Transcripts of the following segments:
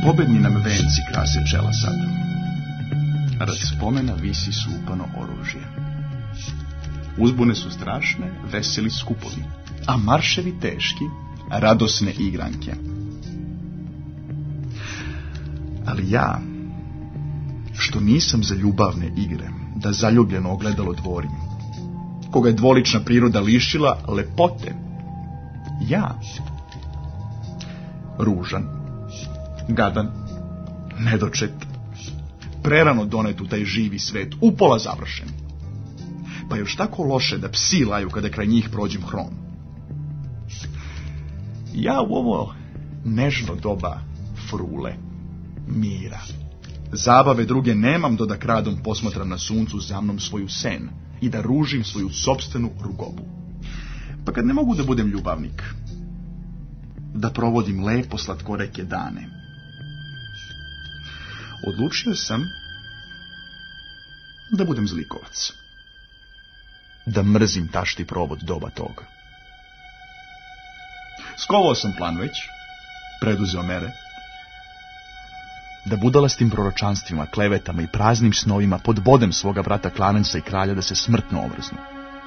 Pobedni nam venci krase čela sad. Rad spomena visi supano oružje. Uzbune su strašne, veseli skupovi, a marševi teški, radosne igranke. Ali ja, što nisam za ljubavne igre, da zaljubljeno ogledalo dvorim, koga je dvolična priroda lišila lepote, ja, ružan, gadan, nedočet, prerano donet u taj živi svet, upola završen, pa još tako loše da psi laju kada kraj njih prođem hrom. Ja u ovo nežno doba frule, mira, zabave druge nemam do da kradom posmatram na suncu za mnom svoju sen i da ružim svoju sopstvenu rugobu. Pa kad ne mogu da budem ljubavnik, da provodim lepo slatkoreke dane, odlučio sam da budem zlikovac. Da mrzim tašti provod doba tog. Skovao sam plan već, preduzeo mere, da budalastim proročanstvima, klevetama i praznim snovima podbodem svoga brata Clarensa i kralja da se smrtno omrznu.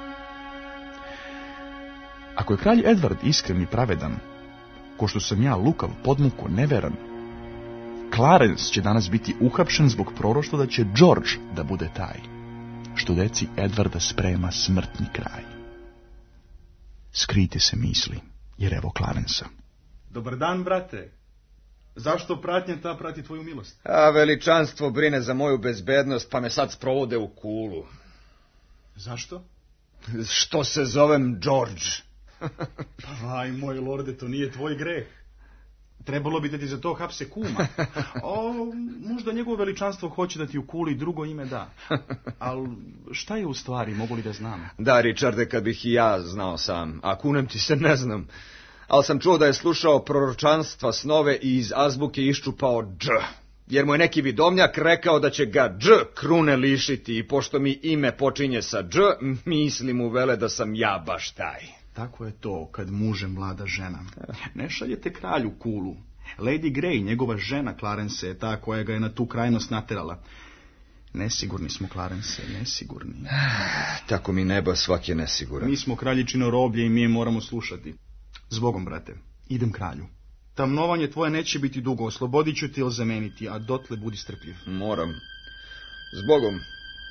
Ako je kralj Edward iskren i pravedan, ko što sam ja lukav, podmuko, neveran, Clarence će danas biti uhapšen zbog proroštva da će George da bude taj, što deci Edwarda sprema smrtni kraj. Skrite se misli, jer evo Clarensa. Dobar dan, brate. Zašto pratnja ta prati tvoju milost? A veličanstvo brine za moju bezbednost, pa me sad sprovode u kulu. Zašto? Što se zovem George. Pa, aj, moj lorde, to nije tvoj greh. Trebalo bi da ti za to hapse kuma. Možda njegovo veličanstvo hoće da ti u kuli drugo ime da. Ali šta je u stvari, mogu li da znam? Da, Richarde, kad bih i ja znao sam, a kunem ti se ne znam. Ali sam čuo da je slušao proročanstva, snove i iz azbuke iščupao dž. Jer mu je neki vidomnjak rekao da će ga dž krune lišiti i pošto mi ime počinje sa dž, misli mu vele da sam ja baš taj. Tako je to kad mužem vlada žena. Ne šaljete kralju kulu. Lady Grey, njegova žena Clarence, je ta koja ga je na tu krajnost naterala. Nesigurni smo, Clarence, nesigurni. Tako mi neba svak je nesiguran. Mi smo kraljičino roblje i mi je moramo slušati. Zbogom, brate, idem kralju. Tamnovanje tvoje neće biti dugo, oslobodit ću ti ili zameniti, a dotle budi strpljiv. Moram. Zbogom.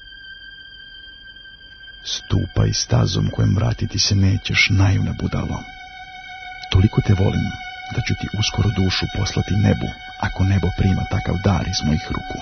Stupaj stazom kojem vratiti se nećeš, naivna budalo. Toliko te volim da ću ti uskoro dušu poslati nebu, ako nebo prima takav dar iz mojih ruku.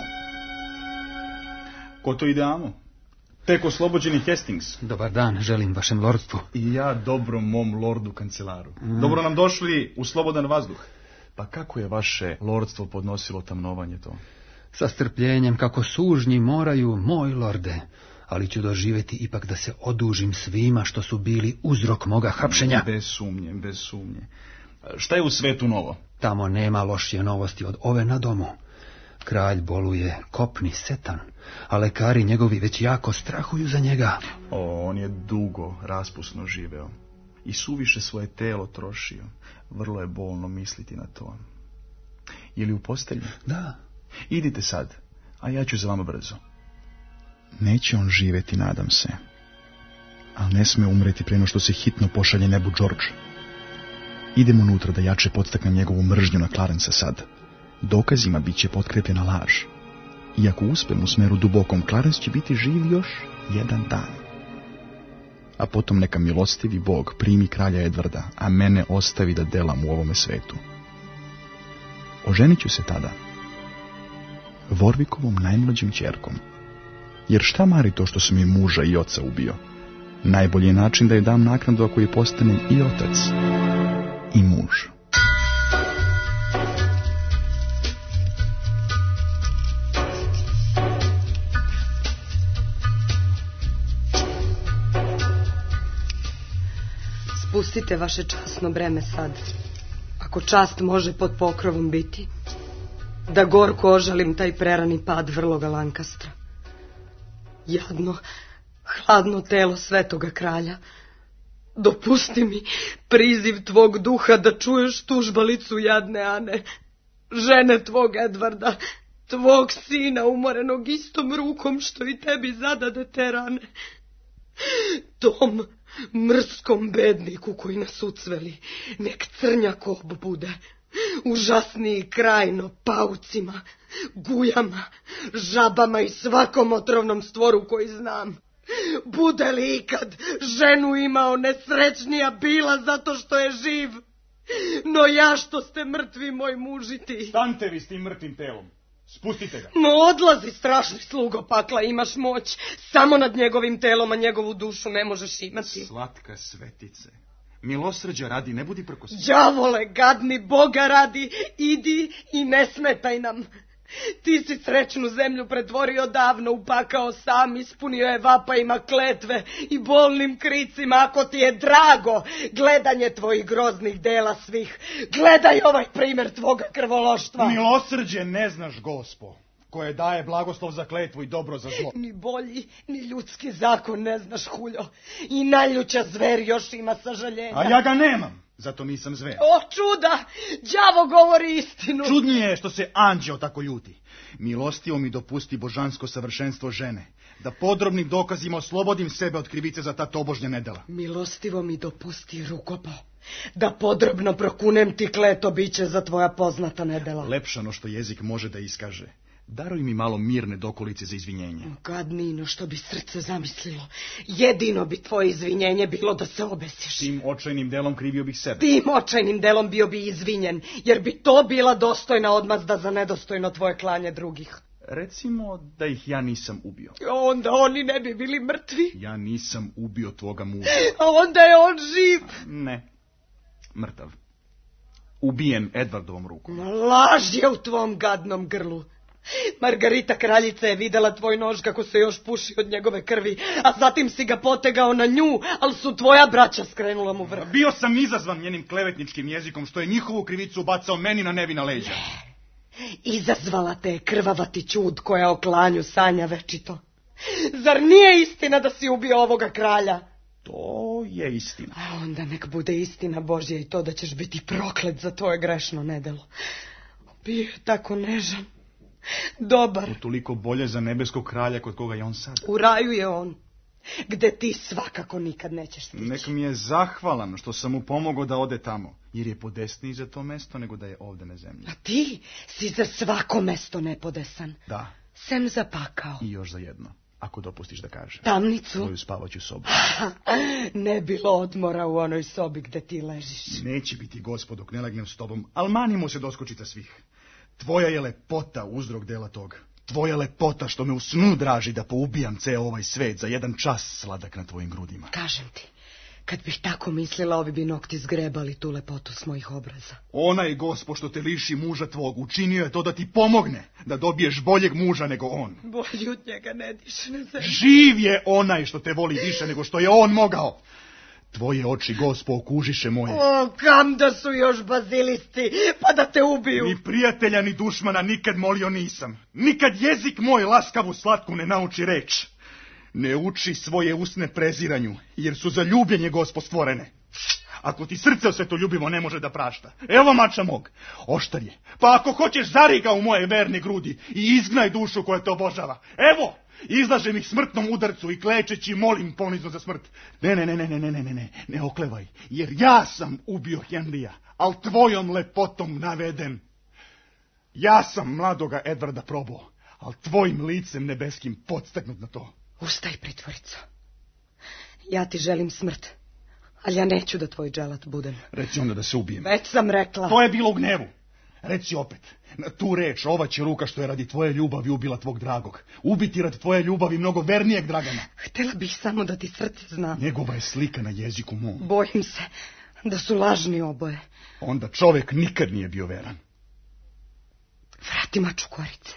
Ko to ide, amo? Tek oslobođeni Hastings. Dobar dan, želim vašem lordstvu. I ja dobro mom lordu kancelaru. Dobro nam došli u slobodan vazduh. Pa kako je vaše lordstvo podnosilo tamnovanje to? Sa strpljenjem kako sužnji moraju, moj lorde, ali ću doživjeti ipak da se odužim svima što su bili uzrok moga hapšenja. Bez sumnje, bez sumnje. Šta je u svetu novo? Tamo nema lošije novosti od ove na domu. Kralj boluje kopni setan, a lekari njegovi već jako strahuju za njega. On je dugo raspusno živeo i suviše svoje telo trošio. Vrlo je bolno misliti na to. Je li u postelji? Da. Idite sad, a ja ću za vama brzo. Neće on živjeti, nadam se. Ali ne sme umreti prije no što se hitno pošalje nebu George. Idem unutra da jače podstaknem njegovu mržnju na Clarensa sad. Dokazima bit će potkrepljena laž. I ako uspem u smeru dubokom, Clarence će biti živ još jedan dan. A potom neka milostivi Bog primi kralja Edwarda, a mene ostavi da delam u ovome svetu. Oženit ću se tada Warwickovom najmlađim ćerkom. Jer šta mari to što sam i muža i oca ubio? Najbolji je način da je dam naknadu ako je postanem i otac i muž. Spustite vaše časno breme sad, ako čast može pod pokrovom biti, da gorko ožalim taj prerani pad vrloga Lancastera. Jadno, hladno telo svetoga kralja, dopusti mi priziv tvog duha da čuješ tužbalicu jadne Ane. žene tvog Edvarda, tvog sina umorenog istom rukom što i tebi zadade te rane. Tom mrskom bedniku koji nas ucveli, nek crnja kob bude, užasniji krajno paucima, gujama, žabama i svakom otrovnom stvoru koji znam. Bude li ikad ženu imao nesrećnija bila zato što je živ? No ja što ste mrtvi, moj mužiti. Stante vi s tim mrtvim telom. Spustite ga. No odlazi, strašni slugo pakla, imaš moć. Samo nad njegovim telom, a njegovu dušu ne možeš imati. Slatka svetice, milosrđa radi, ne budi prkosni. Đavole, gadni, Boga radi, idi i ne smetaj nam. Ti si srećnu zemlju pretvorio davno u pakao sam, ispunio je vapajima kletve i bolnim kricima. Ako ti je drago gledanje tvojih groznih dela svih, gledaj ovaj primjer tvoga krvološtva. Milosrđe ne znaš, Gospo, koje daje blagoslov za kletvu i dobro za zlo. Ni bolji, ni ljudski zakon ne znaš, huljo. I najljuća zver još ima sažaljenja. A ja ga nemam, zato nisam zver. O čuda, đavo govori istinu. Čudnije je što se anđeo tako ljuti. Milostivo mi dopusti božansko savršenstvo žene, da podrobnim dokazima oslobodim sebe od krivice za ta tobožnja nedela. Milostivo mi dopusti, rukopo, da podrobno prokunem ti kleto biće za tvoja poznata nedela. Lepšano što jezik može da iskaže. Daruj mi malo mirne dokolice za izvinjenje. Gadnino što bi srce zamislilo. Jedino bi tvoje izvinjenje bilo da se obesiš. Tim očajnim delom krivio bih sebe. Tim očajnim delom bio bi izvinjen, jer bi to bila dostojna odmazda za nedostojno tvoje klanje drugih. Recimo da ih ja nisam ubio. Onda oni ne bi bili mrtvi. Ja nisam ubio tvoga muža. A onda je on živ. Ne, mrtav. Ubijen Edvardovom rukom. Laž je u tvom gadnom grlu. Margarita kraljica je videla tvoj nož kako se još puši od njegove krvi, a zatim si ga potegao na nju, ali su tvoja braća skrenula mu vrh. Bio sam izazvan njenim klevetničkim jezikom, što je njihovu krivicu bacao meni na nevina leđa. Izazvala te je krvava ti ćud koja o klanju sanja večito. Zar nije istina da si ubio ovoga kralja? To je istina. A onda nek bude istina Božja i to da ćeš biti proklet za tvoje grešno nedelo. Bio je tako nežan, dobar. Utoliko bolje za nebeskog kralja kod koga je on sad. U raju je on, gde ti svakako nikad nećeš stići. Nek mi je zahvalan što sam mu pomogao da ode tamo, jer je podesniji za to mesto nego da je ovde na zemlji. A ti si za svako mesto nepodesan. Da. Sem za pakao. I još za jedno, ako dopustiš da kažem. Tamnicu? Tvoju spavaću sobu. Ne bilo odmora u onoj sobi gde ti ležiš. Neće biti, Gospod, dok ne legnem s tobom, ali manimo se doskočica svih. Tvoja je lepota uzrok dela toga. Tvoja lepota što me u snu draži da poubijam ceo ovaj svet za jedan čas sladak na tvojim grudima. Kažem ti, kad bih tako mislila, ovi bi nokti zgrebali tu lepotu s mojih obraza. Onaj Gospod što te liši muža tvog učinio je to da ti pomogne, da dobiješ boljeg muža nego on. Bolji od njega ne diše na zemlji. Živ je onaj što te voli više nego što je on mogao. Tvoje oči, Gospo, okužiše moje. O, kam da su još bazilisti, pa da te ubiju. Ni prijatelja, ni dušmana nikad molio nisam. Nikad jezik moj laskavu slatku ne nauči reč. Ne uči svoje usne preziranju, jer su za ljubljenje, Gospo, stvorene. Ako ti srce osvetoljubivo ne može da prašta, evo mača mog, oštar je. Pa ako hoćeš, zari ga u moje verne grudi i izgnaj dušu koja te obožava. Evo, izlažem ih smrtnom udarcu i klečeći molim ponizno za smrt. Ne oklevaj, jer ja sam ubio Henrija, al tvojom lepotom naveden. Ja sam mladoga Edvarda probao, al tvojim licem nebeskim podstaknut na to. Ustaj, pritvorico. Ja ti želim smrt, ali ja neću da tvoj dželat budem. Reci onda da se ubijem. Već sam rekla. To je bilo u gnevu. Reci opet, na tu reč ova će ruka što je radi tvoje ljubavi ubila tvog dragog. Ubiti radi tvoje ljubavi mnogo vernijeg Dragana. Htjela bih samo da ti srce zna. Njegova je slika na jeziku mom. Bojim se da su lažni oboje. Onda čovek nikad nije bio veran. Vrati maču korice.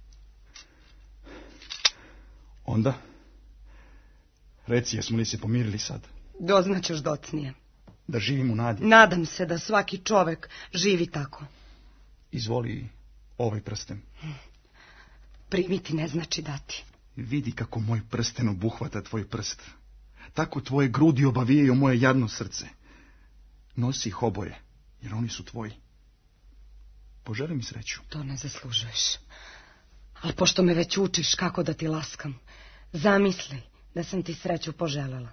Onda? Reci, jesmo li se pomirili sad? Doznaćeš docnije. Da živim u nadi. Nadam se da svaki čovek živi tako. Izvoli ovaj prsten. Primiti ne znači dati. Vidi kako moj prsten obuhvata tvoj prst. Tako tvoje grudi obavijaju moje jadno srce. Nosi ih oboje, jer oni su tvoji. Poželi mi sreću. To ne zaslužuješ. Ali pošto me već učiš kako da ti laskam, zamisli da sam ti sreću poželela.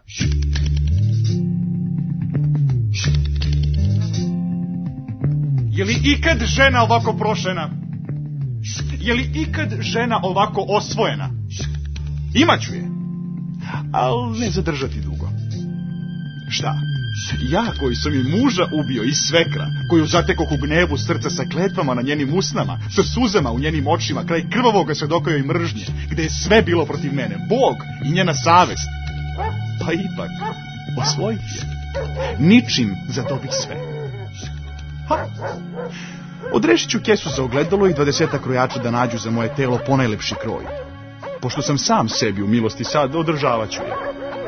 Je li ikad žena ovako prošena? Je li ikad žena ovako osvojena? Imaću je, ali ne zadržati dugo. Šta? Ja koji sam i muža ubio i svekra, koju zatekoh u gnevu srca sa kletvama na njenim usnama, sa suzama u njenim očima, kraj krvavoga svedoka joj mržnje, gde je sve bilo protiv mene, Bog i njena savest. Pa ipak, osvojiti je. Ničim zadobih sve. Odrešit ću kesu za ogledalo i 20 krojača da nađu za moje telo ponajlepši kroj. Pošto sam sam sebi u milosti sad, održavat ću je.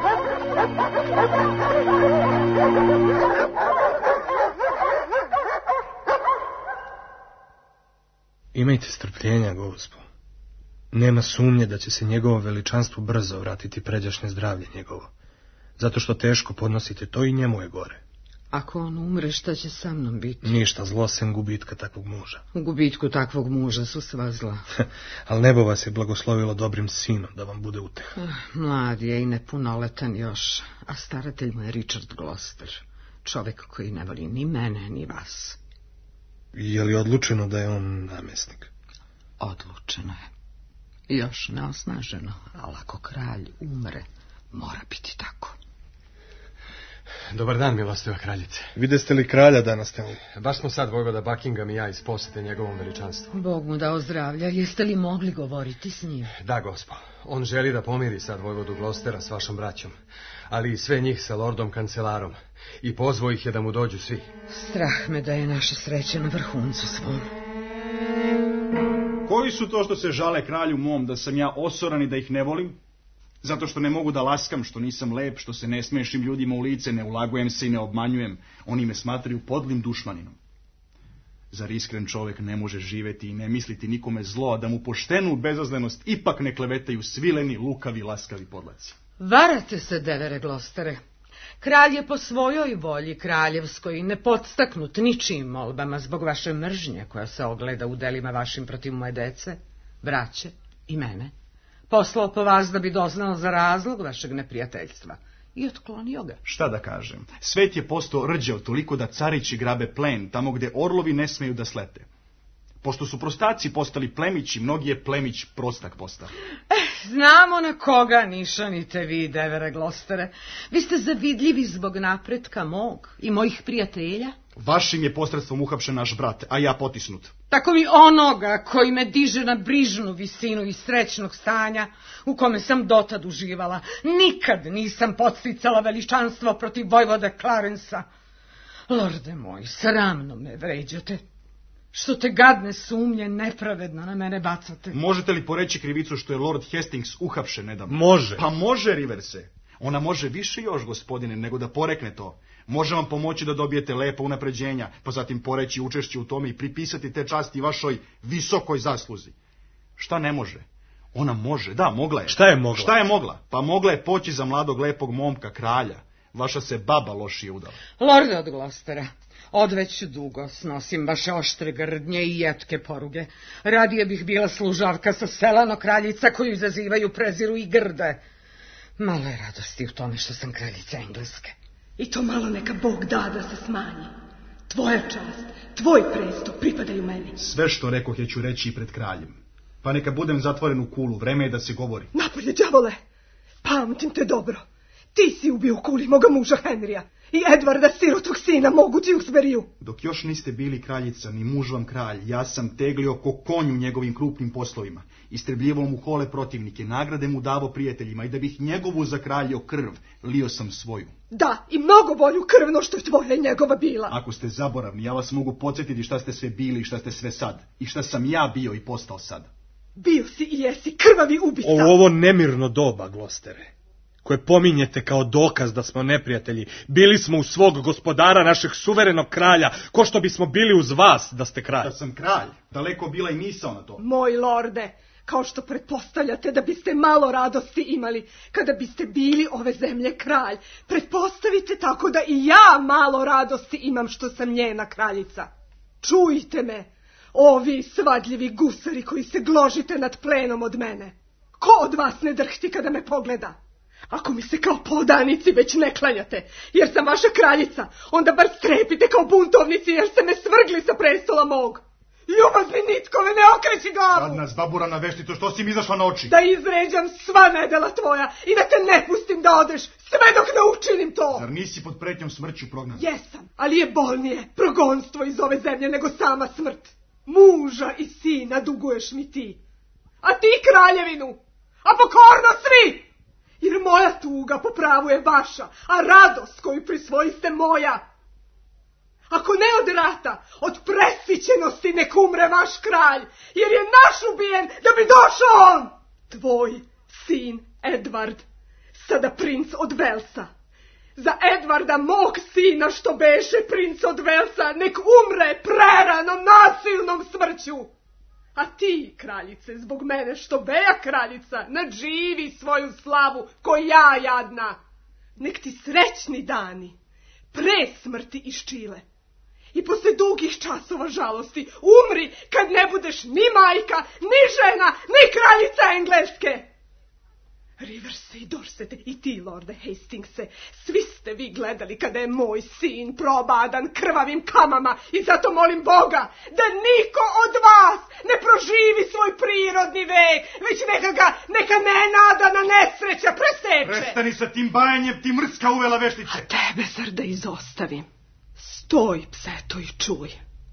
Imajte strpljenja, gospo. Nema sumnje da će se njegovo veličanstvo brzo vratiti pređašnje zdravlje njegovo. Zato što teško podnosite to i njemu je gore. Ako on umre, šta će sa mnom biti? Ništa zlo sem gubitka takvog muža. U gubitku takvog muža su sva zla. Ali nebo vas je blagoslovilo dobrim sinom da vam bude uteha. Mlad je i nepunoletan još, a staratelj mu je Richard Gloucester. Čovjek koji ne voli ni mene, ni vas. Je li odlučeno da je on namjesnik? Odlučeno je. Još neosnaženo, ali ako kralj umre, mora biti tako. Dobar dan, milostiva kraljice. Videste li kralja danas, Stanley? Baš smo sad, vojvoda Buckingham i ja, iz posjete njegovom veličanstvu. Bog mu dao zdravlja. Jeste li mogli govoriti s njim? Da, gospo. On želi da pomiri sad vojvodu Gloucestera s vašom braćom, ali i sve njih sa lordom kancelarom. I pozvao ih je da mu dođu svi. Strah me da je naša sreća na vrhuncu svom. Koji su to što se žale kralju mom da sam ja osoran i da ih ne volim? Zato što ne mogu da laskam, što nisam lep, što se ne smešim ljudima u lice, ne ulagujem se i ne obmanjujem. Oni me smatraju podlim dušmaninom. Zar iskren čovjek ne može živeti i ne misliti nikome zlo, a da mu poštenu bezazlenost ipak ne klevetaju svileni, lukavi, laskavi podlaci? Varate se, devere Gloucestere. Kralj je po svojoj volji kraljevskoj nepodstaknut ničijim molbama zbog vaše mržnje koja se ogleda u delima vašim protiv moje dece, braće i mene. Poslao po vas da bi doznao za razlog vašeg neprijateljstva i otklonio ga. Šta da kažem? Svet je postao rđav toliko da carići grabe plen tamo gde orlovi ne smeju da slete. Pošto su prostaci postali plemići, mnogi je plemić prostak postao. Znamo na koga nišanite vi, devere Gloucestere. Vi ste zavidljivi zbog napretka mog i mojih prijatelja. Vašim je posredstvom uhapšen naš brat, a ja potisnut. Tako mi onoga koji me diže na brižnu visinu iz srećnog stanja u kome sam dotad uživala. Nikad nisam podsticala veličanstvo protiv vojvode Clarensa. Lorde moj, sramno me vređate. Što te gadne sumnje nepravedno na mene bacate. Možete li poreći krivicu što je Lord Hastings uhapšen nedavno? Može. Pa može, Riverse. Ona može više još, gospodine, nego da porekne to. Može vam pomoći da dobijete lepa unapređenja, pa zatim poreći učešće u tome i pripisati te časti vašoj visokoj zasluzi. Šta ne može? Ona može, da, mogla je. Šta je mogla? Šta je mogla? Pa mogla je poći za mladog lepog momka, kralja. Vaša se baba lošije udala. Lorde od Gloucestera, odveć dugo snosim vaše oštre grdnje i jetke poruge. Radije bih bila služavka sa sela, no kraljica koju izazivaju preziru i grde. Malo je radosti u tome što sam kraljica Engleske. I to malo neka Bog da da se smanji. Tvoja čast, tvoj prestup pripadaju meni. Sve što rekoh je ću reći i pred kraljem. Pa neka budem zatvoren u kulu, vreme je da se govori. Napolje, đavole, pamtim te dobro. Ti si ubio u kuli moga muža Henrija i Edvarda, sirotog sina, mogu Tewksburyju. Dok još niste bili kraljica, ni muž vam kralj, ja sam teglio ko konj u njegovim krupnim poslovima. Istrebljivao mu hole protivnike, nagrade mu davo prijateljima i da bih njegovu zakraljio krv, lio sam svoju. Da, i mnogo bolju krvno što je tvoja i njegova bila. Ako ste zaboravni, ja vas mogu podsjetiti šta ste sve bili i šta ste sve sad. I šta sam ja bio i postao sad. Bio si i jesi krvavi ubica. U ovo nemirno doba, Gloucestere, koje pominjete kao dokaz da smo neprijatelji, bili smo u svog gospodara, našeg suverenog kralja, ko što bismo bili uz vas da ste kralj. Da sam kralj, daleko bila i misao na to. Moj lorde, kao što pretpostavljate da biste malo radosti imali kada biste bili ove zemlje kralj, pretpostavite tako da i ja malo radosti imam što sam njena kraljica. Čujte me, O vi svadljivi gusari koji se gložite nad plenom od mene. Ko od vas ne drhti kada me pogleda? Ako mi se kao podanici već ne klanjate, jer sam vaša kraljica, onda bar strepite kao buntovnici, jer ste me svrgli sa prestola mog. Ljubazni nitkove, ne okreći glavu! Sad nas zaburana veštico, što si mi izašla na oči? Da izređam sva nedela tvoja i da te ne pustim da odeš, sve dok ne učinim to! Zar nisi pod pretnjom smrću prognan? Jesam, ali je bolnije progonstvo iz ove zemlje nego sama smrt. Muža i sina duguješ mi ti, a ti kraljevinu, a pokorno svi! Jer moja tuga po pravu je vaša, a radost koju prisvojiste moja. Ako ne od rata, od presićenosti nek umre vaš kralj, jer je naš ubijen da bi došao on. Tvoj sin Edvard, sada princ od Velsa. Za Edvarda mog sina što beše princ od Velsa, nek umre preranom nasilnom smrću. A ti, kraljice, zbog mene što beja kraljica, nadživi svoju slavu ko ja jadna. Nek ti srećni dani, pre smrti iščile. I posle dugih časova žalosti umri kad ne budeš ni majka, ni žena, ni kraljica Engleske. Riverse i Dorsete i ti, lorde Hastingse, svi ste vi gledali kada je moj sin probadan krvavim kamama i zato molim Boga da niko od vas ne proživi svoj prirodni vek, već neka nenadana nesreća preseče. Prestani sa tim bajanjem, ti mrska uvela veštice. A tebe, zar da izostavim? Stoj, pseto, i čuj.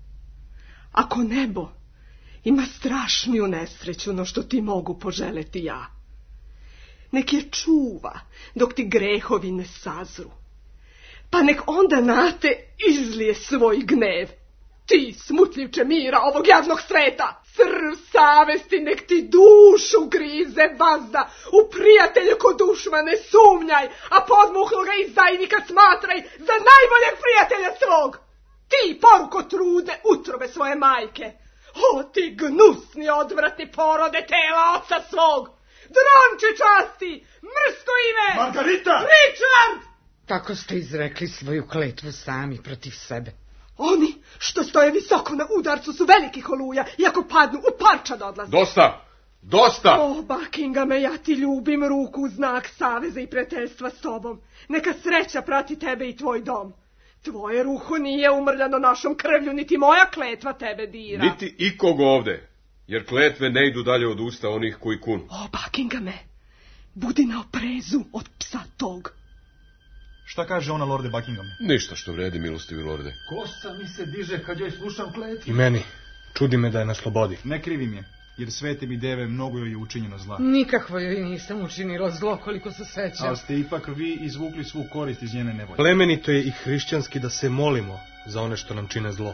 Ako nebo ima strašniju nesreću no što ti mogu poželeti ja, nek je čuva dok ti grehovi ne sazru, pa nek onda na te izlije svoj gnev. Ti, smutljivče mira ovog jadnog sveta, crv savesti nek ti dušu grize vazda, u prijatelju ko dušma ne sumnjaj, a podmuhloga izdajnika smatraj za najboljeg prijatelja svog. Ti, poruko trude utrobe svoje majke, o ti gnusni odvratni porode tela oca svog, dronče časti, mrsko ime, Margarita! Richard! Tako ste izrekli svoju kletvu sami protiv sebe. Oni što stoje visoko na udarcu su velikih oluja i ako padnu u parčad odlaze. Dosta! Dosta! O, Buckinghame, ja ti ljubim ruku u znak saveza i prijateljstva s tobom. Neka sreća prati tebe i tvoj dom. Tvoje ruho nije umrljano našom krvlju, niti moja kletva tebe dira. Niti ikog ovde, jer kletve ne idu dalje od usta onih koji kunu. O, Buckinghame, budi na oprezu od psa tog. Šta kaže ona, lorde Buckingham? Ništa što vredi, milostivi lorde. Kosa mi se diže kad joj slušam kletvu. I meni. Čudi me da je na slobodi. Ne krivim je, jer svete mi deve mnogo joj je učinjeno zla. Nikakvo joj nisam učinila zlo koliko se sećam. Ali ste ipak vi izvukli svu korist iz njene nevolje. Plemenito je i hrišćanski da se molimo za one što nam čine zlo.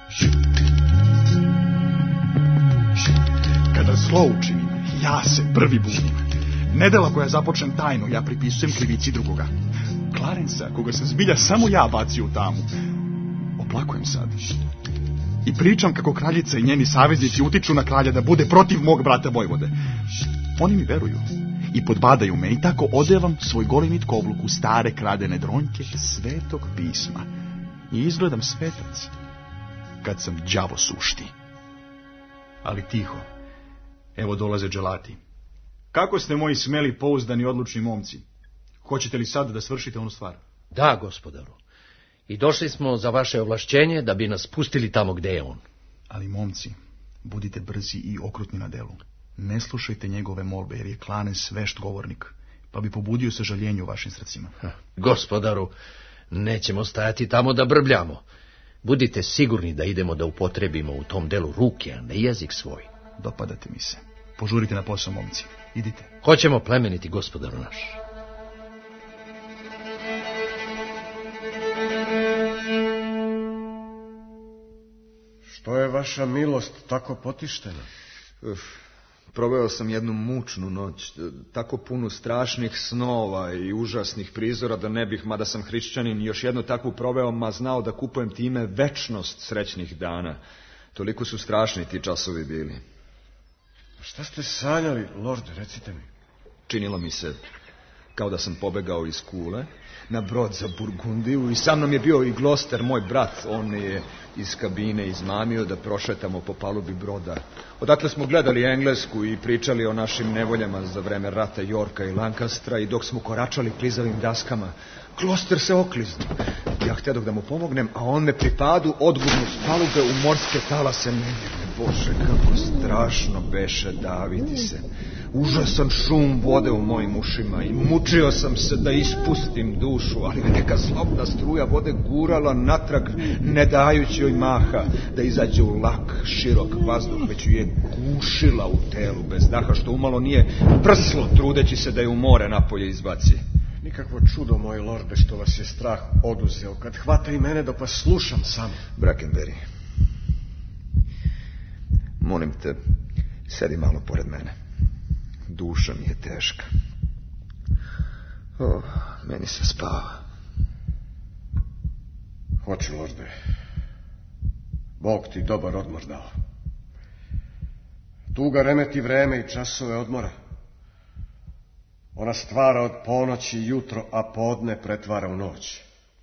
Kada zlo učinim, ja se prvi budim. Nedela koja započnem tajno, ja pripisujem krivici drugoga. Clarensa, koga sam zbilja samo ja bacio u tamu, oplakujem sad. I pričam kako kraljica i njeni saveznici utiču na kralja da bude protiv mog brata Vojvode. Oni mi veruju i podbadaju me i tako odevam svoj golemi tkovluk u stare kradene dronjke Svetog pisma. I izgledam svetac kad sam đavo sušti. Ali tiho, evo dolaze dželati. Kako ste moji smeli, pouzdani, odlučni momci? Hoćete li sad da svršite onu stvar? Da, gospodaru. I došli smo za vaše ovlašćenje da bi nas pustili tamo gde je on. Ali, momci, budite brzi i okrutni na delu. Ne slušajte njegove molbe, jer je Clarence vešt govornik, pa bi pobudio sažaljenje u vašim srcima. Gospodaru, nećemo stajati tamo da brbljamo. Budite sigurni da idemo da upotrebimo u tom delu ruke, a ne jezik svoj. Dopadate mi se. Požurite na posao, momci. Idite. Hoćemo plemeniti, gospodaru naš. Što je vaša milost tako potištena? Proveo sam jednu mučnu noć, tako punu strašnih snova i užasnih prizora da ne bih, mada sam hrišćanin, još jednu takvu proveo, ma znao da kupujem time večnost srećnih dana. Toliko su strašni ti časovi bili. Šta ste sanjali, lorde, recite mi? Činilo mi se kao da sam pobegao iz kule, na brod za Burgundiju i sa mnom je bio i Gloster, moj brat. On je iz kabine izmamio da prošetamo po palubi broda. Odatle smo gledali Englesku i pričali o našim nevoljama za vreme rata Yorka i Lancastera i dok smo koračali klizavim daskama, Gloster se okliznuo. Ja htjedoh da mu pomognem, a on me pri padu odgurnu s palube u morske talase nemirne. Bože, kako strašno beše daviti se. Užasan šum vode u mojim ušima i mučio sam se da ispustim dušu, ali me neka zlobna struja vode gurala natrag, ne dajući joj maha da izađe u lak, širok vazduh, već ju je gušila u telu bez daha, što umalo nije prslo, trudeći se da je u more napolje izbaci. Nikakvo čudo, moj lorde, što vas je strah oduzeo, kad hvata i mene dok vas slušam samo. Brackenbury, molim te, sedi malo pored mene. Duša mi je teška. Meni se spava. Hoću, lorde. Bog ti dobar odmor dao. Tuga remeti vreme i časove odmora. Ona stvara od ponoći jutro, a podne pretvara u noć.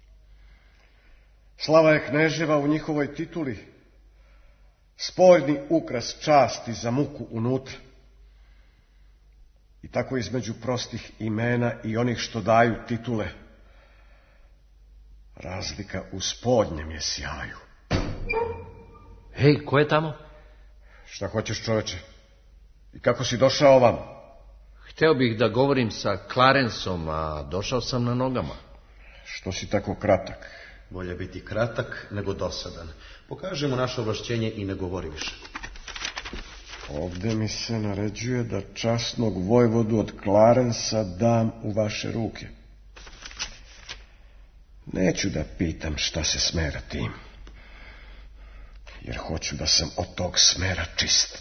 Slava je kneževa u njihovoj tituli, spoljni ukras časti za muku unutra. I tako između prostih imena i onih što daju titule, razlika u spodnjem je sjaju. Hej, ko je tamo? Šta hoćeš, čoveče? I kako si došao ovam? Hteo bih da govorim sa Clarenceom, a došao sam na nogama. Što si tako kratak? Bolje biti kratak nego dosadan. Pokaži mu naše ovlašćenje i ne govori više. Ovde mi se naređuje da časnog vojvodu od Clarencea dam u vaše ruke. Neću da pitam šta se smera tim, jer hoću da sam od tog smera čist.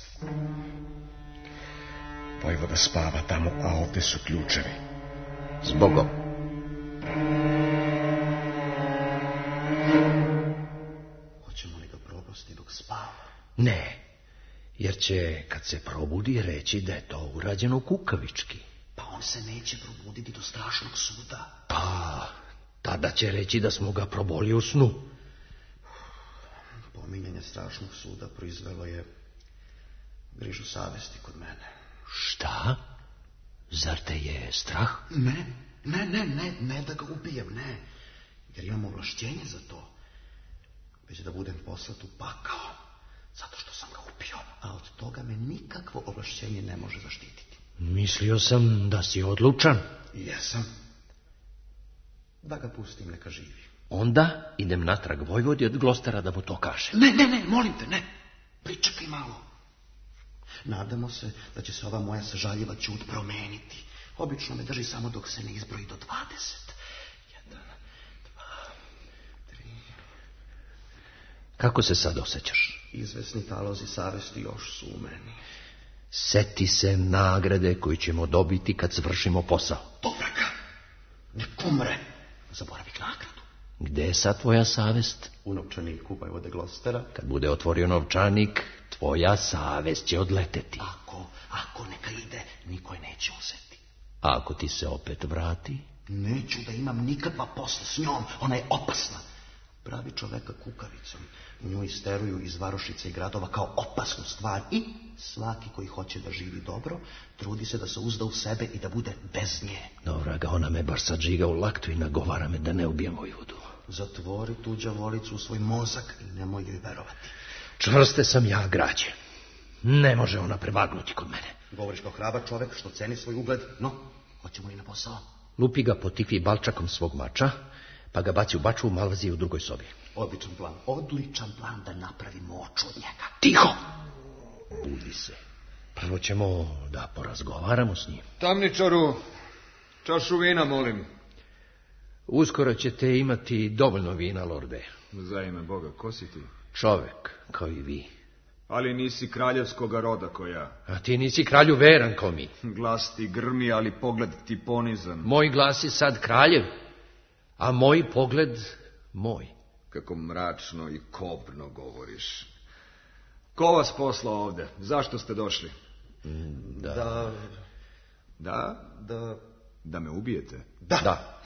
Vojvoda spava tamo, a ovde su ključevi. Zbogom. Hoćemo li ga probasti dok spava? Ne, jer će, kad se probudi, reći da je to urađeno kukavički. Pa on se neće probuditi do strašnog suda. Pa, tada će reći da smo ga proboli u snu. Pominjanje strašnog suda proizvelo je grižu savesti kod mene. Šta? Zar te je strah? Ne da ga ubijem, ne. Jer imam ovlašćenje za to. Već da budem poslat u pakao, zato što sam ga ubio. A od toga me nikakvo ovlašćenje ne može zaštititi. Mislio sam da si odlučan. Jesam. Da ga pustim, neka živi. Onda idem natrag vojvodi od Glostera da mu to kaže. Ne, molim te, ne. Pričekaj malo. Nadamo se da će se ova moja sažaljiva ćud promeniti. Obično me drži samo dok se ne izbroji do 20. 1, 2, 3. Kako se sad osjećaš? Izvesni talozi savesti još su u meni. Seti se nagrade koju ćemo dobiti kad završimo posao. Dobra ga. Nek umre. Zaboravi nagradu. Gde je sad tvoja savest? U novčaniku vojvode Glostera. Kad bude otvorio novčanik, tvoja savest će odleteti. Ako neka ide, niko je neće osjeti. A ako ti se opet vrati? Neću da imam nikakva posla s njom, ona je opasna. Pravi čoveka kukavicom. Nju isteruju iz varošica i gradova kao opasnu stvar i svaki koji hoće da živi dobro, trudi se da se uzda u sebe i da bude bez nje. Dobra ga, ona me baš sad žiga u laktu i nagovara me da ne ubijem vojvodu. Zatvori tuđa volicu u svoj mozak i nemoj joj verovati. Čvrste sam ja građe. Ne može ona prevagnuti kod mene. Govoriš kao hrabar čovek što ceni svoj ugled. No, hoćemo li na posao? Lupi ga po tikvi balčakom svog mača, pa ga baci u bačvu Malvazije u drugoj sobi. Odličan plan da napravi moću od njega. Tiho! Budi se. Prvo ćemo da porazgovaramo s njim. Tamničaru, čašu vina, molim. Uskoro ćete imati dovoljno vina, lorde. Za ime Boga, ko si ti? Čovek, kao i vi. Ali nisi kraljevskoga roda ko ja. A ti nisi kralju veran kao mi. Glas ti grmi, ali pogled ti ponizan. Moj glas je sad kraljev, a moj pogled moj. Kako mračno i kobno govoriš. Ko vas poslao ovde? Zašto ste došli? Da... Da me ubijete? Da.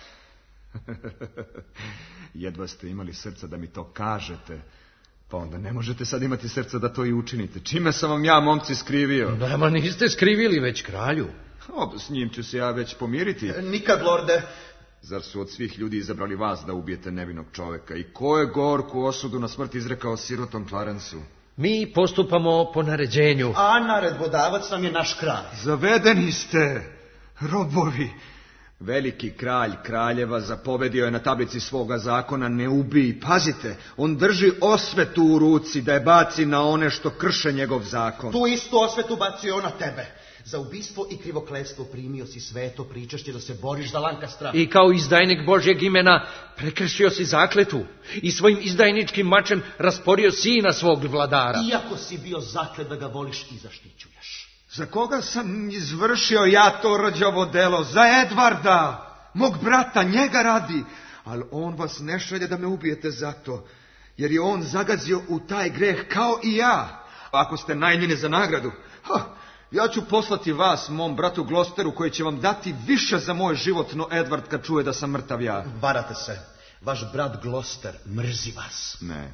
Jedva ste imali srca da mi to kažete, pa onda ne možete sad imati srca da to i učinite. Čime sam vam ja, momci, skrivio? Nama niste skrivili, već kralju. S njim ću se ja već pomiriti. Nikad, lorde. Zar su od svih ljudi izabrali vas da ubijete nevinog čoveka? I ko je gorku osudu na smrt izrekao sirotom Clarensu? Mi postupamo po naređenju. A naredbodavac nam je naš kralj. Zavedeni ste, robovi. Veliki kralj kraljeva zapovedio je na tablici svoga zakona: ne ubij. Pazite, on drži osvetu u ruci da je baci na one što krše njegov zakon. Tu istu osvetu bacio on na tebe. Za ubistvo i krivokletstvo primio si sveto pričašće da se boriš za Lankastra. I kao izdajnik Božjeg imena prekršio si zakletu i svojim izdajničkim mačem rasporio sina svog vladara. Iako si bio zaklet da ga voliš i zaštićuješ. Za koga sam izvršio ja to rđavo delo? Za Edvarda, mog brata, njega radi. Ali on vas ne šalje da me ubijete zato, jer je on zagazio u taj greh kao i ja. Ako ste najmine za nagradu, ja ću poslati vas mom bratu Glosteru, koji će vam dati više za moj život, no Edvard kad čuje da sam mrtav ja. Varate se. Vaš brat Gloster mrzi vas. Ne,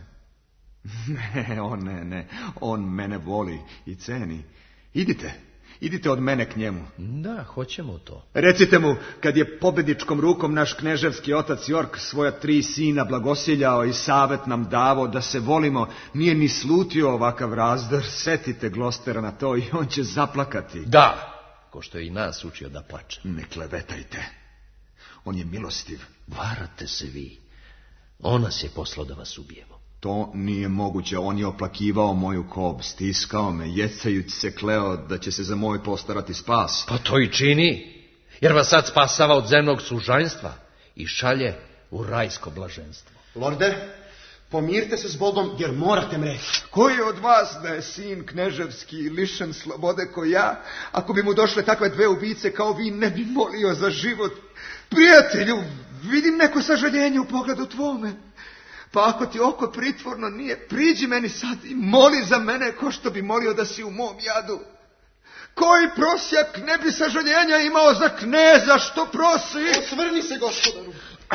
on mene voli i ceni. Idite od mene k njemu. Da, hoćemo to. Recite mu, kad je pobedničkom rukom naš kneževski otac Jork svoja 3 sina blagosiljao i savet nam davao da se volimo, nije ni slutio ovakav razdor. Setite Glostera na to i on će zaplakati. Da, ko što je i nas učio da plače. Ne klevetajte. On je milostiv. Varate se vi. On nas je poslao da vas ubijemo. To nije moguće, on je oplakivao moju kob, stiskao me, jecajući se kleo da će se za moj postarati spas. Pa to i čini, jer vas sad spasava od zemnog sužanjstva i šalje u rajsko blaženstvo. Lorde, pomirite se s Bogom, jer morate mreći. Koji od vas da je sin kneževski lišen slobode ko ja, ako bi mu došle takve 2 ubice kao vi, ne bi molio za život? Prijatelju, vidim neko sažaljenje u pogledu tvome. Pa ako ti oko pritvorno nije, priđi meni sad i moli za mene ko što bi molio da si u mom jadu. Koji prosjak ne bi sažaljenja imao za kneza što prosi? Osvrni se, gospodaru.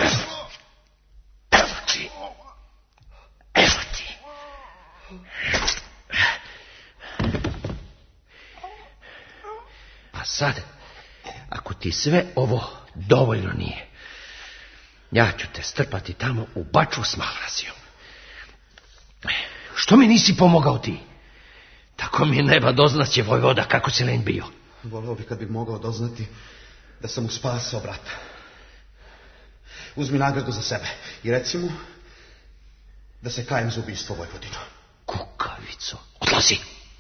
Evo ti. Pa sad, ako ti sve ovo dovoljno nije, ja ću te strpati tamo u bačvu s Malrazijom. Što mi nisi pomogao ti? Tako mi neba doznaće vojvoda kako si len bio. Voleo bi kad bi mogao doznati da sam mu spasao brata. Uzmi nagradu za sebe i reci mu da se kajem za ubistvo Vojvodino. Kukavico, odlazi.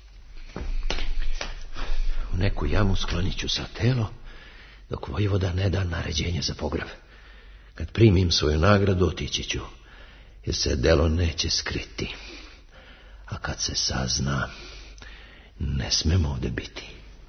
U neku jamu sklonit ću sa telo, dok vojvoda ne da naređenje za pogreb. Kad primim svoju nagradu, otići ću, jer se delo neće skriti. A kad se sazna, ne smemo ovde biti.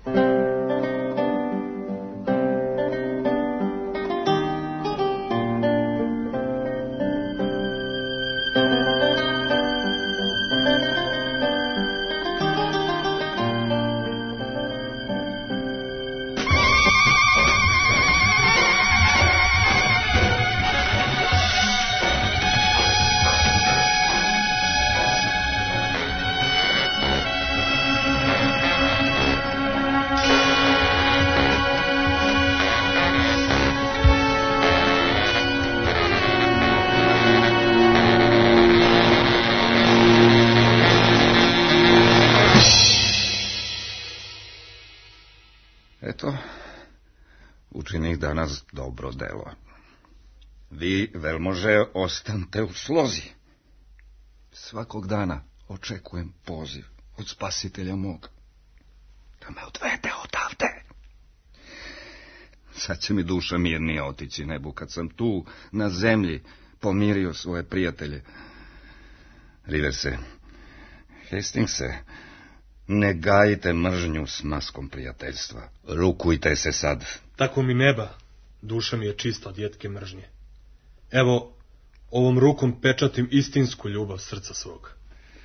Eto, učinih danas dobro delo. Vi, velmože, ostanite u slozi. Svakog dana očekujem poziv od spasitelja mog, da me odvede odavde. Sad će mi duša mirnije otići nebu, kad sam tu, na zemlji, pomirio svoje prijatelje. Riverse, Hastingse, ne gajite mržnju s maskom prijateljstva. Rukujte se sad. Tako mi neba, duša mi je čista od jetke mržnje. Evo, ovom rukom pečatim istinsku ljubav srca svog.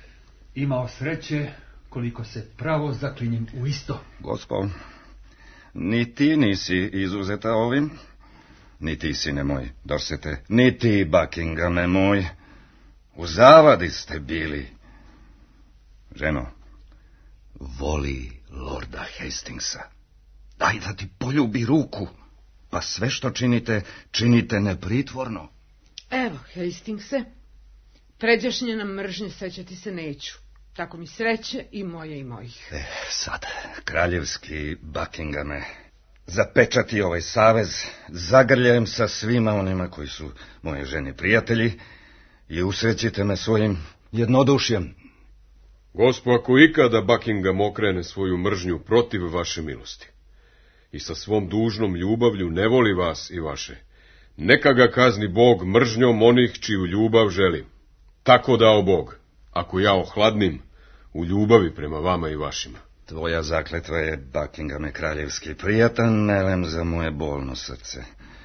Imao sreće koliko se pravo zaklinjem u isto. Gospod, Ni ti nisi izuzeta ovim, ni ti, sine moj, Dorsete, ni ti, Buckinghame moj. U zavadi ste bili. Ženo, voli lorda Hastingsa. Daj da ti poljubi ruku, pa sve što činite, činite nepritvorno. Evo, Hastingse, pređašnje nam mržnje sećati se neću. Tako mi sreće i moje i mojih. Sad, kraljevski Buckinghame, zapečati ovaj savez, zagrljajem sa svima onima koji su moje ženi prijatelji i usrećite me svojim jednodušjem. Gospo, ako ikada Buckingham okrene svoju mržnju protiv vaše milosti i sa svom dužnom ljubavlju ne voli vas i vaše, neka ga kazni Bog mržnjom onih čiju ljubav želim. Tako dao Bog, ako ja ohladnim u ljubavi prema vama i vašima. Tvoja zakletva je, Buckinghame kraljevski, prijatan melem za moje bolno srce.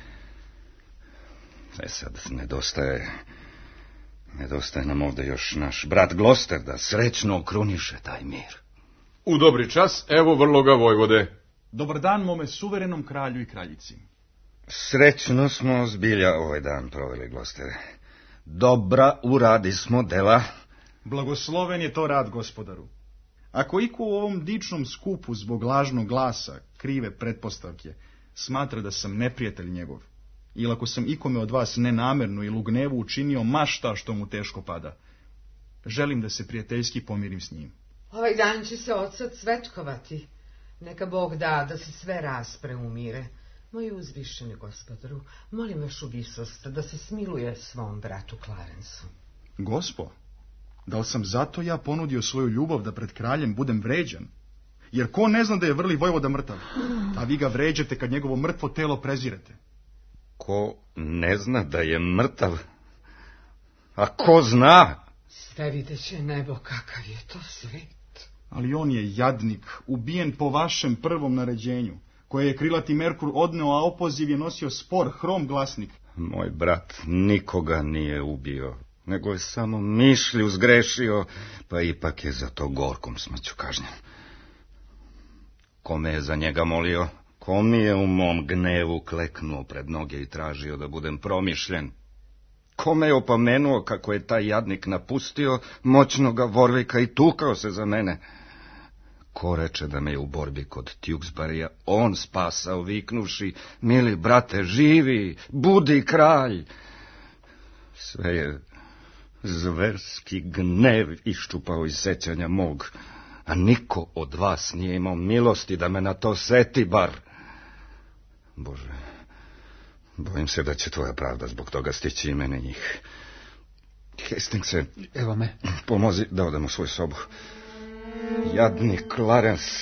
Sad nedostaje nam ovdje još naš brat Gloster da srećno okruniše taj mir. U dobri čas, evo vrloga vojvode. Dobar dan mome suverenom kralju i kraljici. Srećno smo zbilja ovaj dan proveli, Glostere. Dobra uradi smo dela. Blagosloven je to rad, gospodaru. Ako iko u ovom dičnom skupu zbog lažnog glasa, krive pretpostavke, smatra da sam neprijatelj njegov, ili ako sam ikome od vas nenamerno ili u gnevu učinio ma šta što mu teško pada, želim da se prijateljski pomirim s njim. Ovaj dan će se odsad svetkovati. Neka Bog da se sve raspre umire. Moj uzvišeni gospodaru, molim vašu visost da se smiluje svom bratu Clarensu. Gospo, da li sam zato ja ponudio svoju ljubav da pred kraljem budem vređan? Jer ko ne zna da je vrli vojvoda mrtav, a vi ga vređate kad njegovo mrtvo telo prezirete? Ko ne zna da je mrtav? A ko zna? Sve videće nebo kakav je to svet. Ali on je jadnik, ubijen po vašem prvom naređenju, koje je krilati Merkur odneo, a opoziv je nosio spor, hrom glasnik. Moj brat nikoga nije ubio, nego je samo mišlju zgrešio, pa ipak je za to gorkom smrću kažnjen. Ko me je za njega molio? Ko mi je u mom gnevu kleknuo pred noge i tražio da budem promišljen? Ko me je opomenuo kako je taj jadnik napustio moćnoga Vorvika i tukao se za mene? Ko reče da me je u borbi kod Tewksburyja on spasao viknuši: mili brate, živi, budi kralj. Sve je zverski gnev iščupao iz sećanja mog, a niko od vas nije imao milosti da me na to seti bar. Bože, bojim se da će tvoja pravda zbog toga stići i mene njih. Hastingse, evo me. Pomozi da odem u svoju sobu. Jadni Clarence.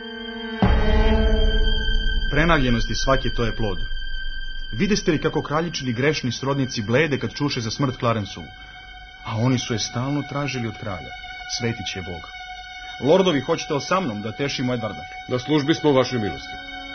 Prenavljenosti svake to je plod. Videste li kako kraljičini grešni srodnici blede kad čuše za smrt Clarenceovu? A oni su je stalno tražili od kralja. Svetit će Bog. Lordovi, hoćete li sa mnom da tešimo Edvarda? Na službi smo vaše milosti.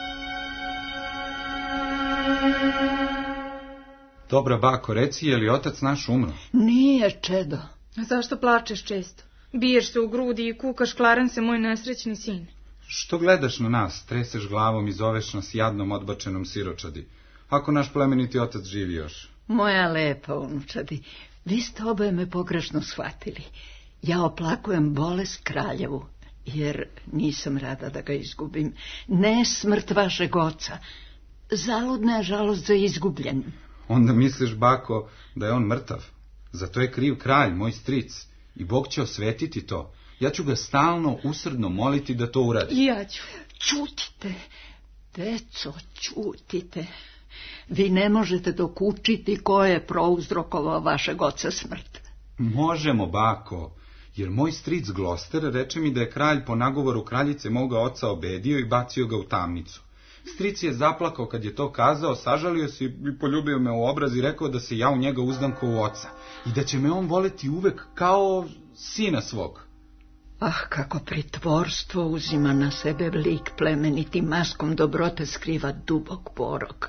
Dobra bako, reci, je li otac naš umro? Nije, čedo. A zašto plačeš često? Biješ se u grudi i kukaš: Clarence, moj nesrećni sin. Što gledaš na nas, treseš glavom i zoveš nas jadnom odbačenom siročadi? Ako naš plemeniti otac živi još. Moja lepa unučadi, vi ste oboje me pogrešno shvatili. Ja oplakujem bolest kraljevu, jer nisam rada da ga izgubim. Ne smrt vašeg oca. Zaludna je žalost za izgubljenim. Onda misliš, bako, da je on mrtav? Zato je kriv kralj, moj stric. I Bog će osvetiti to. Ja ću ga stalno, usrdno moliti da to uradi. I ja ću. Ćutite, deco, ćutite. Vi ne možete dokučiti ko je prouzrokovao vašeg oca smrt. Možemo, bako, jer moj stric Gloster reče mi da je kralj po nagovoru kraljice moga oca obedio i bacio ga u tamnicu. Stric je zaplakao kad je to kazao, sažalio se i poljubio me u obraz i rekao da se ja u njega uzdam kao u oca i da će me on voleti uvek kao sina svog. Ah, kako pritvorstvo uzima na sebe lik plemeniti, maskom dobrote skriva dubok porok.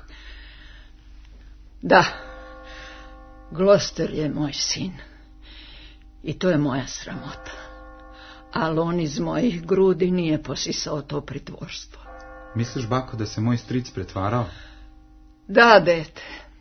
Da, Gloster je moj sin i to je moja sramota, ali on iz mojih grudi nije posisao to pritvorstvo. Misliš, bako, da se moj stric pretvarao? Da, dete.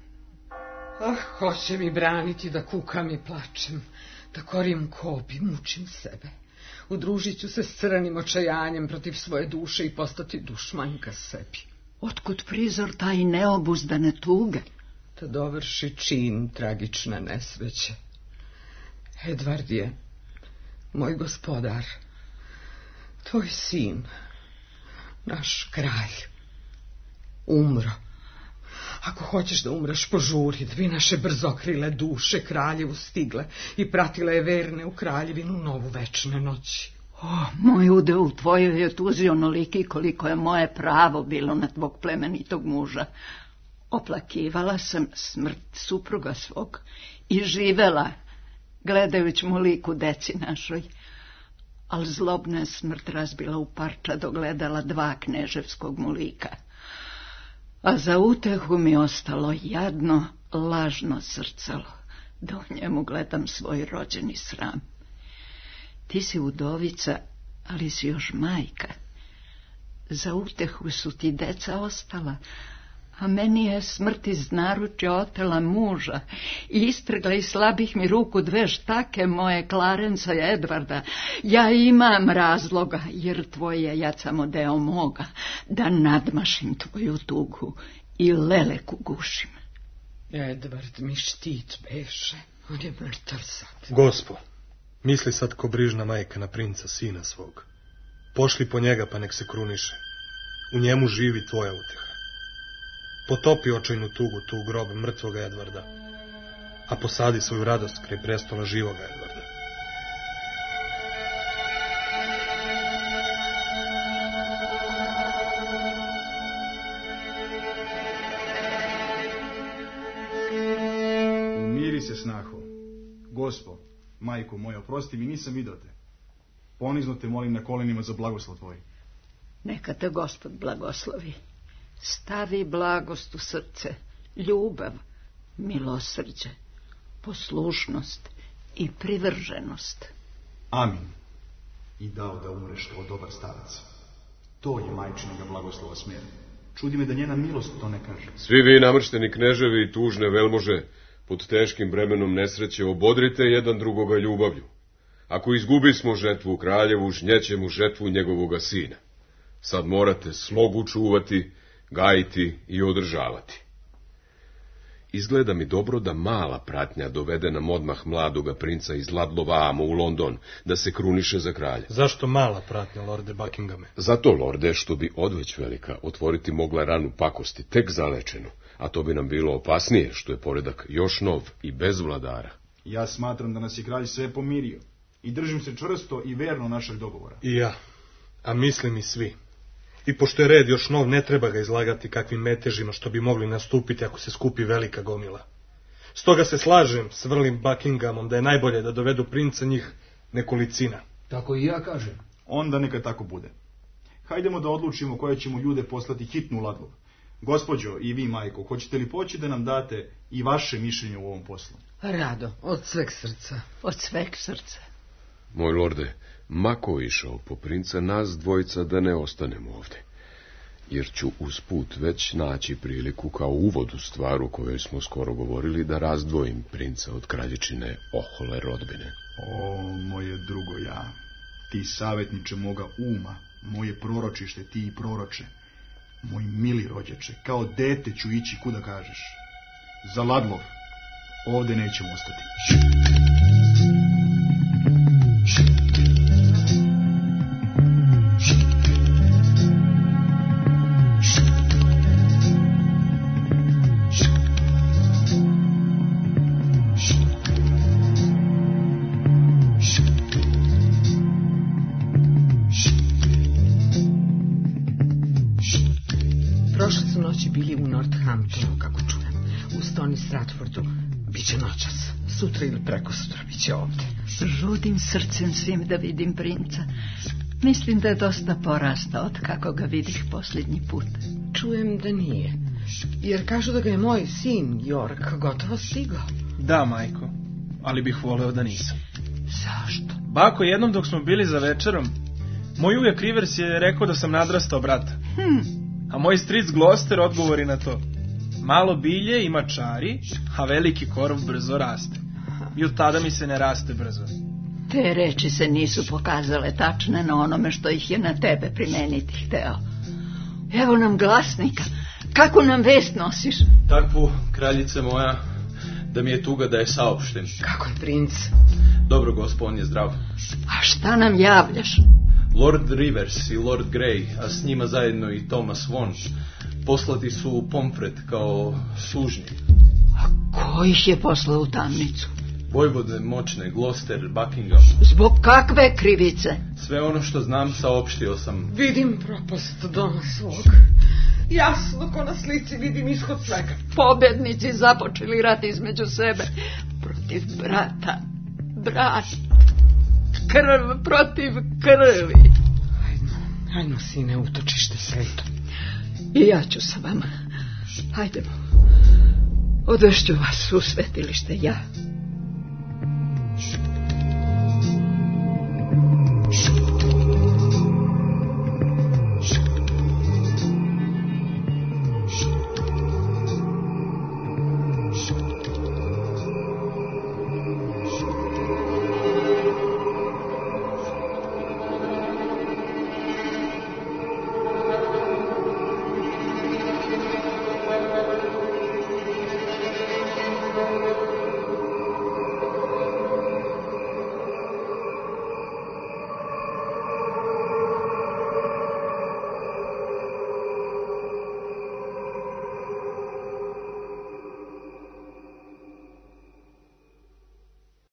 Hoće mi braniti da kukam i plačem, da korim kopi, mučim sebe. Udružit ću se s crnim očajanjem protiv svoje duše i postati dušmanka sebi. Otkud prizor taj neobuzdane tuge? Da dovrši čin tragične nesreće. Edvard je moj gospodar, tvoj sin, naš kralj, umro. Ako hoćeš da umreš, požuri, da bi naše brzokrile duše kraljevu stigle i pratile je verne u kraljevinu novu večne noći. Moj udeo u tvojoj je tuzi onoliki koliko je moje pravo bilo na tvog plemenitog muža. Oplakivala sam smrt supruga svog i živela, gledajući mu lik u deci našoj. Al zlobna je smrt razbila u parča dogledala 2 kneževskog mu lika. A za utehu mi ostalo jadno, lažno srcalo, da u njemu gledam svoj rođeni sram. Ti si udovica, ali si još majka. Za utehu su ti deca ostala, a meni je smrt iz naručja otela muža i istrgla iz slabih mi ruku 2 štake moje Clarensa i Edvarda. Ja imam razloga, jer tvoj je jad samo deo moga, da nadmašim tvoju tugu i leleku gušim. Edvard mi štit beše, on je mrtav sad. Gospo, misli sad ko brižna majka na princa, sina svog. Pošli po njega pa nek se kruniše. U njemu živi tvoja uteha. Potopi očajnu tugu tu u grob mrtvoga Edvarda, a posadi svoju radost kraj prestola živoga Edvarda. Umiri se, snaho. Gospo, majko moja, oprosti mi, nisam vidio te. Ponizno te molim na kolenima za blagoslov tvoj. Neka te Gospod blagoslovi. Stavi blagost u srce, ljubav, milosrđe, poslušnost i privrženost. Amin. I dao da umreš kao dobar starac. To je majčinoga blagoslova smjer. Čudi me da njena milost to ne kaže. Svi vi namršteni kneževi i tužne velmože, pod teškim bremenom nesreće, obodrite jedan drugoga ljubavlju. Ako izgubismo žetvu kraljevu, žnjećemo žetvu njegovoga sina. Sad morate slogu čuvati, gajiti i održavati. Izgleda mi dobro da mala pratnja dovede nam odmah mladoga princa iz Ladlovamo u London, da se kruniše za kralja. Zašto mala pratnja, lorde Buckinghame? Zato, lorde, što bi odveć velika otvoriti mogla ranu pakosti, tek zalečenu, a to bi nam bilo opasnije, što je poredak još nov i bez vladara. Ja smatram da nas je kralj sve pomirio i držim se čvrsto i verno našeg dogovora. I ja, a mislim i svi. I pošto je red još nov, ne treba ga izlagati kakvim metežima što bi mogli nastupiti ako se skupi velika gomila. Stoga se slažem s vrlim Buckinghamom da je najbolje da dovedu princa njih nekolicina. Tako i ja kažem. Onda neka tako bude. Hajdemo da odlučimo koje ćemo ljude poslati hitnu u Ladlov. Gospođo i vi, majko, hoćete li poći da nam date i vaše mišljenje u ovom poslu? Rado, od sveg srca. Od sveg srca. Moj lorde, mako išao po princa, nas dvojica da ne ostanemo ovdje, jer ću usput već naći priliku kao uvod u stvar u kojoj smo skoro govorili da razdvojim princa od kraljičine ohole rodbine. O, moje drugo ja, ti savjetniče moga uma, moje proročište, ti i proroče, moj mili rođeče, kao dete ću ići kuda kažeš. Za Ladlov, ovdje nećemo ostati. Prošle su noći bili u Northamptonu, kako čujem. U Stony Stratfordu. Biće noćas. Sutra ili prekosutra biće ovdje. Žudim srcem svim da vidim princa. Mislim da je dosta porastao od kako ga vidih posljednji put. Čujem da nije. Jer kažu da ga je moj sin, York, gotovo stigao. Da, majko. Ali bih voleo da nisam. Zašto? Bako, jednom dok smo bili za večerom, Moj ujak Rivers je rekao da sam nadrastao brata. A moj stric Gloster odgovori na to. Malo bilje ima čari, a veliki korov brzo raste. I od tada mi se ne raste brzo. Te reči se nisu pokazale tačne na onome što ih je na tebe primeniti hteo. Evo nam glasnika. Kako nam vest nosiš? Takvu, kraljice moja, da mi je tuga da je saopštim. Kako je princ? Dobro, gospo, on je zdrav. A šta nam javljaš? Lord Rivers i Lord Grey, a s njima zajedno i Thomas Won, poslati su u Pomfret kao sužnji. A ko ih je poslao u tamnicu? Vojvode moćne, Gloucester, Buckingham. Zbog kakve krivice? Sve ono što znam saopštio sam. Vidim propast doma svog. Jasno ko na slici vidim ishod svega. Pobednici započeli rat između sebe. Protiv brata. Brat. Krv protiv krvi. Hajmo, sine, utočište sveto. I ja ću sa vama. Hajdemo. Odvešću vas u svetilište ja.